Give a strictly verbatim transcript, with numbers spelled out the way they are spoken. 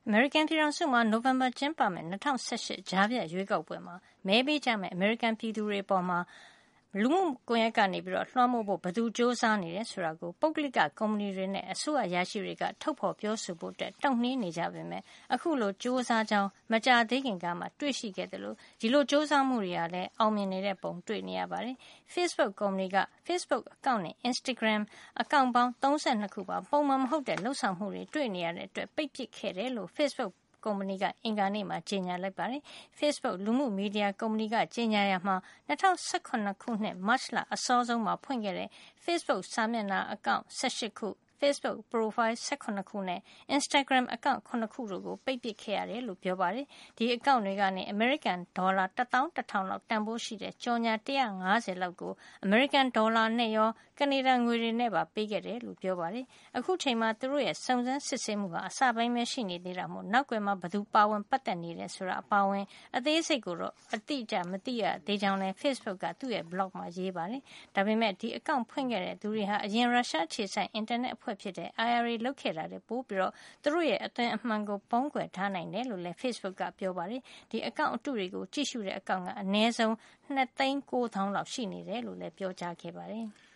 အမေရိကန်ပြည်ထောင်စုမှာနိုဝင်ဘာကျင်းပမယ့်၂၀၁၈ကြားဖြတ်ရွေးကောက်ပွဲမှာမဲပေးကြမယ့်အမေရိကန်ပြည်သူတွေအပေါ်လူမှုကွန်ရက်ကနေလွှမ်းမိုးဖို့ဘယ်သူကြိုးစားနေတယ်ဆိုတာကိုပုဂ္ဂလိကကုမ္ပဏီတွေနဲ့အစိုးရအရာရှိတွေကထုတ်ဖေါ်ပြောဆိုဖို့တုန့်နှေးနေကြပေမယ့်အခုလိုကြိုးစားကြောင်းမကြာသေးခင်ကမှတွေ့ရှိခဲ့သလိုဒီလိုကြိုးစားမှုတွေကလည်းအောင်မြင်နေတဲ့ပုံတွေ့နေရပါတယ်။ Facebook ကုမ္ပဏီက Facebook အကောင့်နဲ့ Instagram အကောင့်ပေါင်း၃၂ခုပါပုံမှန်မဟုတ်တဲ့လုပ်ဆောင်မှုတွေတွေ့နေရတဲ့အတွက်ပိတ်ပစ်ခဲ့တယ်လို့ Facebookကုမ္ပဏီကအင်္ဂါနေ့မှာကြေညာလိုက်ပါတယ်။ Facebook လူမှုမီဒီယာကုမ္ပဏီကကြေညာရာမှာ၂၀၁၇ခုနှစ်မတ်လအစောဆုံးမှာဖွင့်ခဲ့တဲ့ Facebook စာမျက်နှာအကောင့်၁၈ခု Facebook ပရိုဖိုင်၁၇ခုနဲ့ Instagram အကောင့်၇ခုတို့ကိုပိတ်ပစ်ခဲ့ရတယ်လို့ပြောပါတယ်။ ဒီအကောင့်တွေကနေအမေရိကန်ဒေါ်လာတသောင်းတထောင်လောက်တန်ဖိုးရှိတဲ့ကြော်ငြာ၁၅၀လောက်ကိုအမေရိကန်ဒေါ်လာနဲ့ရောကနေဒါငွေတွေနဲ့ပါပေးခဲ့တယ်လို့ပြောပါတယ်။ အခုချိန်မှာသူတို့ရဲ့စုံစမ်းစစ်ဆေးမှုဟာအစပိုင်းပဲရှိနေသေးတာမို့နောက်ကွယ်မှာဘယ်သူပါဝင်ပတ်သက်နေတယ်ဆိုတာအပါအဝင်အသေးစိတ်ကိုတော့အတိအကျမသိရသေးကြောင်းလည်း Facebook ကသူ့ရဲ့ blog မှာရေးပါတယ်။ဒါပေမယ့်ဒီအကောင့်ဖွင့်ခဲ့တဲ့သူတွေဟာအရင်ရုရှားအခြေစိုက်အင်တာနက်အဖွဲ့ဖြစ်တဲ့ I R A လုပ်ခဲ့တာထက်ပိုပြီးသူတို့ရဲ့အသွင်အမှန်ကိုဖုံးကွယ်ထားနိုင်တယ်လို့လည်း Facebook ကပြောပါတယ်။ဒီအကောင့်အတုတွေကိုကြည့်ရှုတဲ့အကောင့်ကအနည်းဆုံး၂သိန်း၉သောင်းလောက်ရှိနေတယ်လို့လည်းပြောကြားခဲ့ပါတယ်။